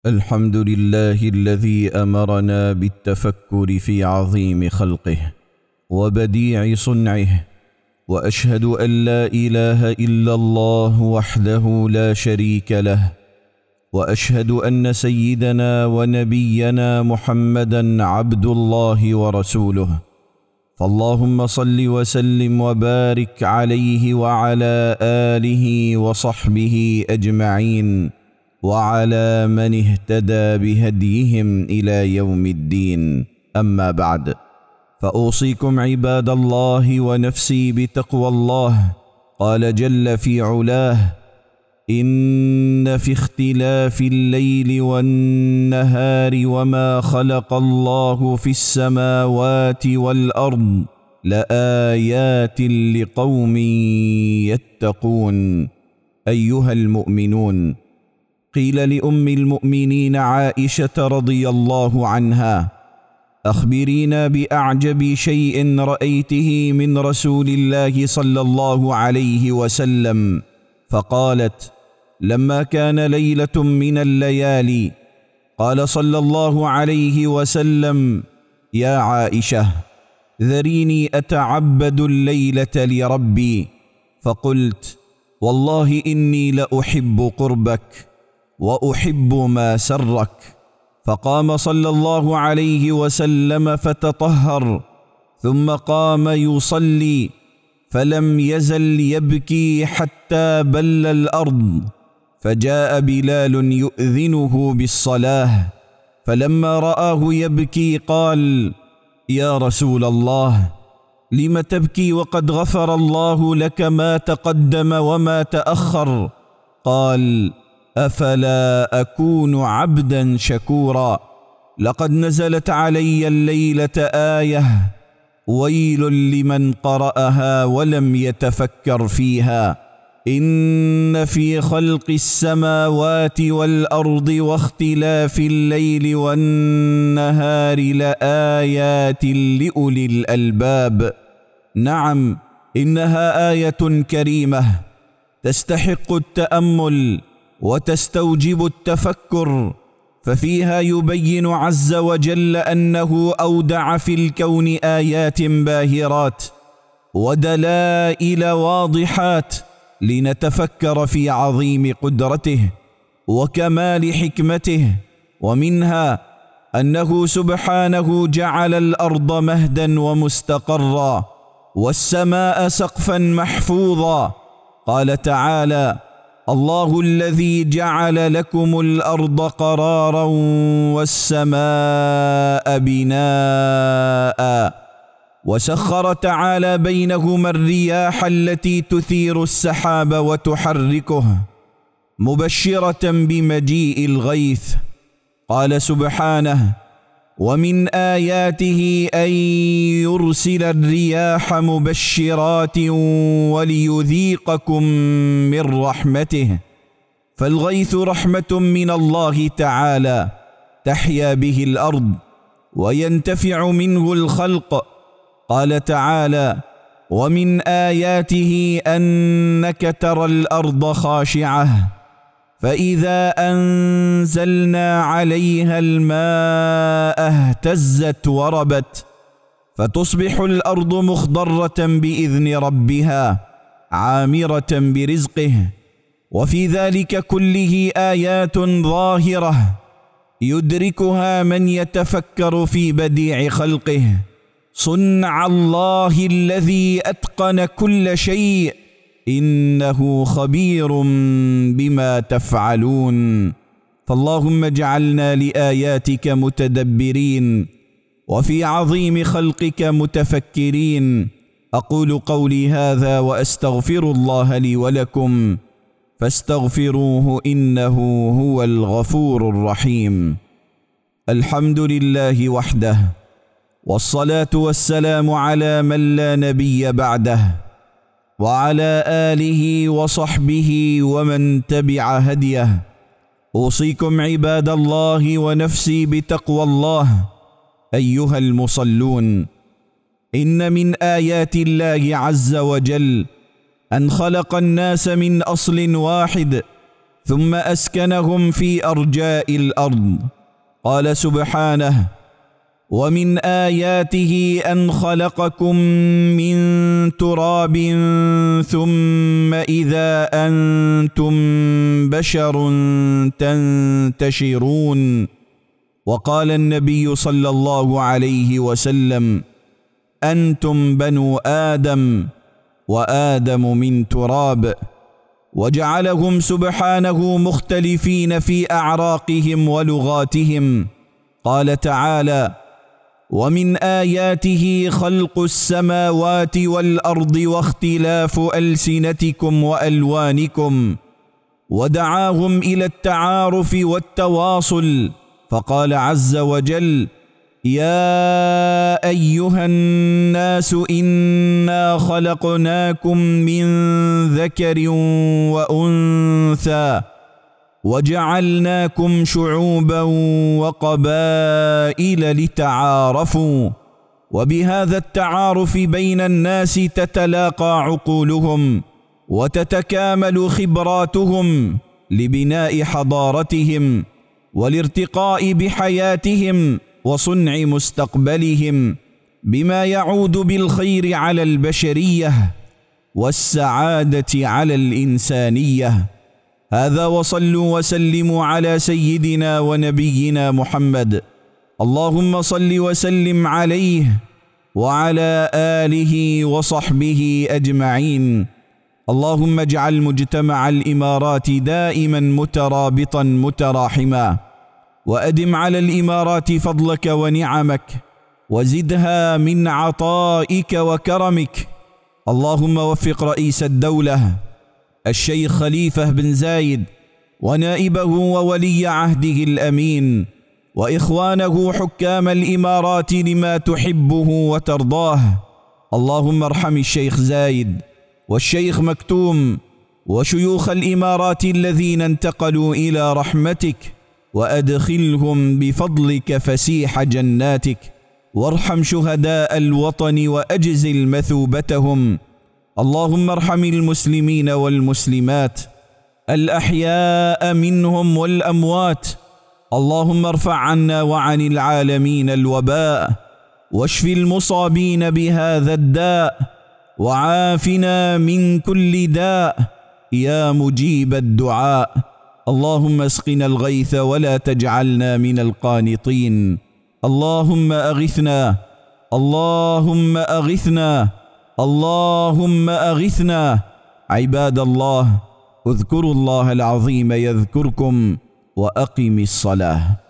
الحمد لله الذي أمرنا بالتفكر في عظيم خلقه وبديع صنعه، وأشهد أن لا إله إلا الله وحده لا شريك له، وأشهد أن سيدنا ونبينا محمدًا عبد الله ورسوله، فاللهم صل وسلم وبارك عليه وعلى آله وصحبه أجمعين، وعلى من اهتدى بهديهم إلى يوم الدين. أما بعد، فأوصيكم عباد الله ونفسي بتقوى الله. قال جل في علاه: إن في اختلاف الليل والنهار وما خلق الله في السماوات والأرض لآيات لقوم يتقون. أيها المؤمنون، قيل لأم المؤمنين عائشة رضي الله عنها: أخبرينا بأعجب شيء رأيته من رسول الله صلى الله عليه وسلم. فقالت: لما كان ليلة من الليالي قال صلى الله عليه وسلم: يا عائشة، ذريني أتعبد الليلة لربي. فقلت: والله إني لأحب قربك وأحب ما سرك. فقام صلى الله عليه وسلم فتطهر، ثم قام يصلي، فلم يزل يبكي حتى بل الأرض، فجاء بلال يؤذنه بالصلاة، فلما رآه يبكي قال: يا رسول الله، لم تبكي وقد غفر الله لك ما تقدم وما تأخر؟ قال: أفلا أكون عبدا شكورا؟ لقد نزلت علي الليلة آية: ويل لمن قرأها ولم يتفكر فيها، إن في خلق السماوات والأرض واختلاف الليل والنهار لآيات لأولي الألباب. نعم، إنها آية كريمة تستحق التأمل وتستوجب التفكر، ففيها يبين عز وجل أنه أودع في الكون آيات باهرات ودلائل واضحات لنتفكر في عظيم قدرته وكمال حكمته. ومنها أنه سبحانه جعل الأرض مهدا ومستقرا، والسماء سقفا محفوظا. قال تعالى: الله الذي جعل لكم الأرض قرارا والسماء بناء، وسخر تعالى بينهما الرياح التي تثير السحاب وتحركه مبشرة بمجيء الغيث. قال سبحانه: ومن آياته أن يرسل الرياح مبشرات وليذيقكم من رحمته. فالغيث رحمة من الله تعالى تحيا به الأرض وينتفع منه الخلق. قال تعالى: ومن آياته أنك ترى الأرض خاشعة فإذا أنزلنا عليها الماء اهتزت وربت، فتصبح الأرض مخضرة بإذن ربها عامرة برزقه. وفي ذلك كله آيات ظاهرة يدركها من يتفكر في بديع خلقه، صنع الله الذي أتقن كل شيء، إنه خبير بما تفعلون. فاللهم اجعلنا لآياتك متدبرين وفي عظيم خلقك متفكرين. أقول قولي هذا وأستغفر الله لي ولكم، فاستغفروه إنه هو الغفور الرحيم. الحمد لله وحده، والصلاة والسلام على من لا نبي بعده، وعلى آله وصحبه ومن تبع هديه. أوصيكم عباد الله ونفسي بتقوى الله. أيها المصلون، إن من آيات الله عز وجل أن خلق الناس من أصل واحد، ثم أسكنهم في أرجاء الأرض. قال سبحانه: ومن آياته أن خلقكم من تراب ثم إذا أنتم بشر تنتشرون. وقال النبي صلى الله عليه وسلم: أنتم بنو آدم وآدم من تراب. وجعلهم سبحانه مختلفين في أعراقهم ولغاتهم. قال تعالى: ومن آياته خلق السماوات والأرض واختلاف ألسنتكم وألوانكم. ودعاهم إلى التعارف والتواصل، فقال عز وجل: يا أيها الناس إنا خلقناكم من ذكر وأنثى وجعلناكم شعوبا وقبائل لتعارفوا، وبهذا التعارف بين الناس تتلاقى عقولهم وتتكامل خبراتهم لبناء حضارتهم والارتقاء بحياتهم وصنع مستقبلهم، بما يعود بالخير على البشرية والسعادة على الإنسانية. هذا، وصلوا وسلموا على سيدنا ونبينا محمد. اللهم صل وسلم عليه وعلى آله وصحبه أجمعين. اللهم اجعل مجتمع الإمارات دائما مترابطا متراحما، وأدم على الإمارات فضلك ونعمك، وزدها من عطائك وكرمك. اللهم وفق رئيس الدولة الشيخ خليفة بن زايد ونائبه وولي عهده الأمين وإخوانه حكام الإمارات لما تحبه وترضاه. اللهم ارحم الشيخ زايد والشيخ مكتوم وشيوخ الإمارات الذين انتقلوا إلى رحمتك، وأدخلهم بفضلك فسيح جناتك، وارحم شهداء الوطن وأجزل مثوبتهم. اللهم ارحم المسلمين والمسلمات الأحياء منهم والأموات. اللهم ارفع عنا وعن العالمين الوباء، واشف المصابين بهذا الداء، وعافنا من كل داء يا مجيب الدعاء. اللهم اسقنا الغيث ولا تجعلنا من القانطين. اللهم أغثنا، اللهم أغثنا، اللهم أغثنا. عباد الله، اذكروا الله العظيم يذكركم، وأقم الصلاة.